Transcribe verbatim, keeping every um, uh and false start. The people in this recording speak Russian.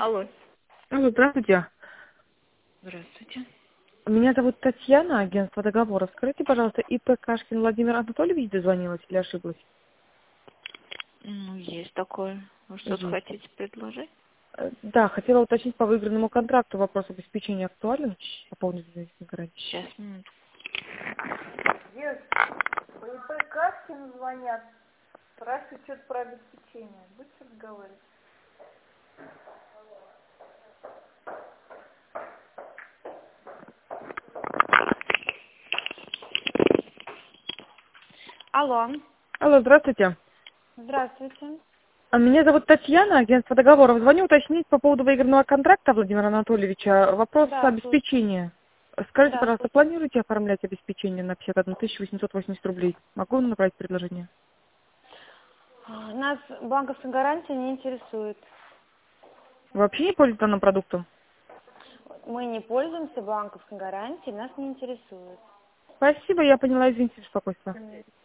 Алло. Алло, здравствуйте. Здравствуйте. Меня зовут Татьяна, агентство договоров. Скажите, пожалуйста, ИП Кашкин Владимир Анатольевич дозвонилась или ошиблась? Ну, есть такое. Вы что-то Есть. хотите предложить? Э, Да, хотела уточнить по выигранному контракту. Вопрос обеспечения актуален по поводу независимой гарантии. Сейчас, минутку. Девочки, по ИП Кашкин звонят, спрашивают что-то про обеспечение. Будете разговаривать? Алло. Алло, здравствуйте. Здравствуйте. А Меня зовут Татьяна, агентство договоров. Звоню уточнить по поводу выигранного контракта Владимира Анатольевича. Вопрос Да, слушаю. обеспечения. Скажите, Да, пожалуйста, слушаю. планируете оформлять обеспечение на пятьдесят одну тысячу восемьсот восемьдесят рублей? Могу вам направить предложение? А, Нас банковская гарантия не интересует. Вы вообще не пользуетесь данным продуктом? Мы не пользуемся банковской гарантией, нас не интересует. Спасибо, я поняла, извините за беспокойство.